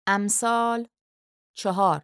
امثال 4.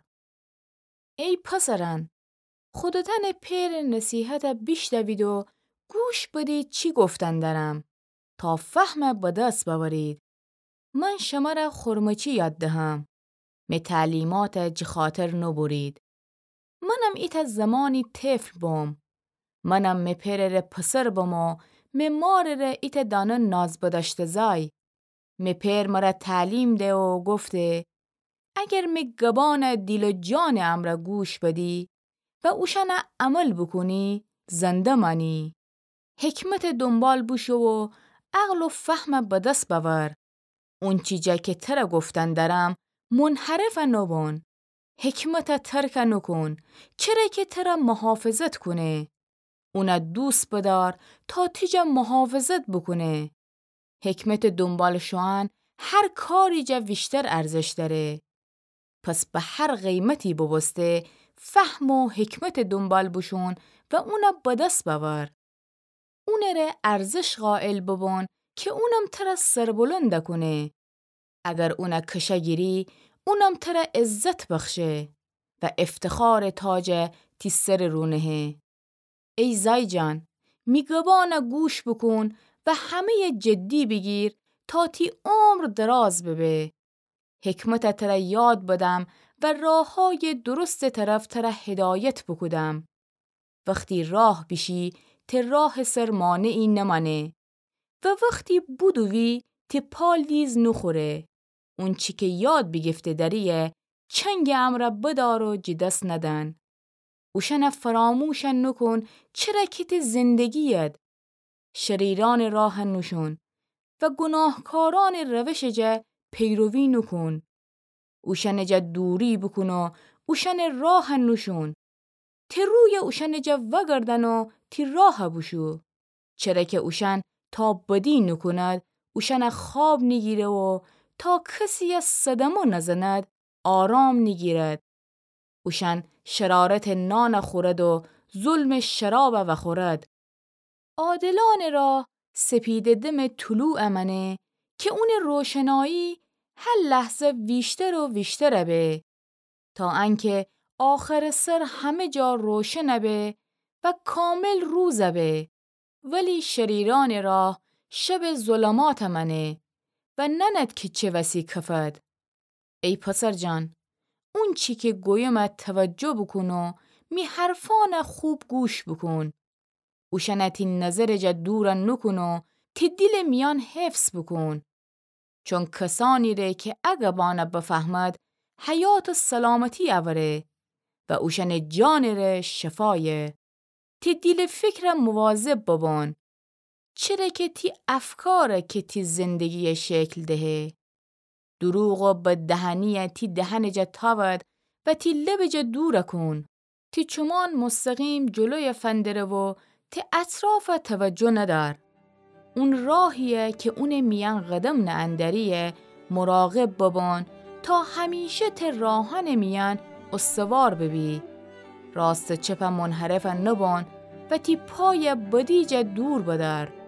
ای پسران، خودتان پیر نصیحت بیشنوید و گوش بدید چی گفتن دارم تا فهم به دست ببرید. من شما را خرمچی یاد دهم، می تعلیمات جی خاطر نبرید. منم ایت زمانی طفل بوم، منم می پیر پسر بوم و می مار را ایت دانه ناز بداشته زای. می پیر مرا تعلیم ده و گفته اگر می گبان دیل و جان امرا گوش بدی و اوشن عمل بکنی زنده منی. حکمت دنبال بشو و عقل و فهم به دست بور. اون چیزا که ترا گفتن دارم منحرف نبون. حکمت ترک نکن، چرا که ترا محافظت کنه. اونا دوست بدار تا تیجا محافظت بکنه. حکمت دنبال شوان هر کاری جا ویشتر ارزش داره. پس به هر قیمتی ببسته فهم و حکمت دنبال بشون و اونا به دست بور. اونه ره ارزش قائل ببون که اونم ترا سربلند کنه. اگر اونا کشه گیری اونم ترا عزت بخشه و افتخار تاج تی سر رونه. ای زای جان، میگبانا گوش بکن و همه جدی بگیر تا تی عمر دراز ببه. حکمت ترا یاد بدم و راه های درست طرف ترا هدایت بکدم. وقتی راه بشی تی راه سر مانعی نمانه و وقتی بودوی تی پال دیز نخوره. اون چی که یاد بگفته داریه چنگ امرا بدار و جدست ندن. اوشن فراموشن نکن چرا که تی زندگیت. شریران راه نشون و گناهکاران روش جا پیروی نکن. اوشن جا دوری بکن و اوشن راه نشون. تی روی اوشن جا وگردن و تی راه بشو. چرا که اوشن تا بدی نکند اوشن خواب نگیره و تا کسی از صدمو نزند آرام نگیرد. اوشن شرارت نان خورد و ظلم شراب و خورد. عادلان را سپید دم طلوع منه که اون روشنایی هر لحظه ویشتر و ویشتر به تا انکه آخر سر همه جا روشن به و کامل روز به. ولی شریران را شب ظلمات منه و نند که چه وسی کفد. ای پسر جان، اون چی که گویمت توجه بکن و می حرفان خوب گوش بکن. اوشنتی نظر جا دورن نکن و تی دل میان حفظ بکن. چون کسانی ره که اگبانه بفهمد حیات و سلامتی اوره و اوشن جان ره شفایه. تی دل فکر مواظب ببان. چرا که تی افکاره که تی زندگی شکل دهه. دروغ و بددهنی تی دهن جا تاود و تی لب جا دور کن. تی چمان مستقیم جلوی فندره و تی اطراف توجه ندار. اون راهیه که اون میان قدم نه اندریه مراقب ببان تا همیشه تی راهن میان استوار ببی. راست چپ منحرف نبان و تی پای بدیج دور بدار.